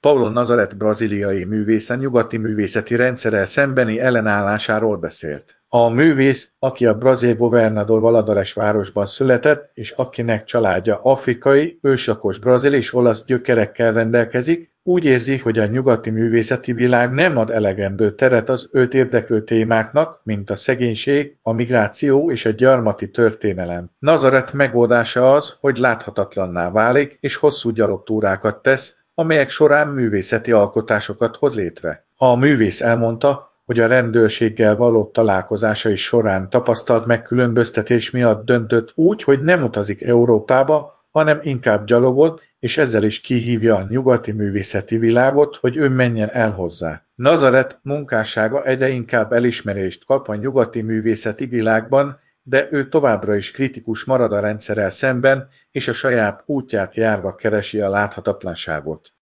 Paulo Nazaret brazíliai művész a nyugati művészeti rendszerrel szembeni ellenállásáról beszélt. A művész, aki a brazil Governador Valadares városban született, és akinek családja afrikai, őslakos brazil és olasz gyökerekkel rendelkezik, úgy érzi, hogy a nyugati művészeti világ nem ad elegendő teret az őt érdeklő témáknak, mint a szegénység, a migráció és a gyarmati történelem. Nazaret megoldása az, hogy láthatatlanná válik és hosszú gyalogtúrákat tesz, amelyek során művészeti alkotásokat hoz létre. A művész elmondta, hogy a rendőrséggel való találkozásai során tapasztalt megkülönböztetés miatt döntött úgy, hogy nem utazik Európába, hanem inkább gyalogol, és ezzel is kihívja a nyugati művészeti világot, hogy ő menjen el hozzá. Nazaret munkássága egyre inkább elismerést kap a nyugati művészeti világban, de ő továbbra is kritikus marad a rendszerrel szemben, és a saját útját járva keresi a láthatatlanságot.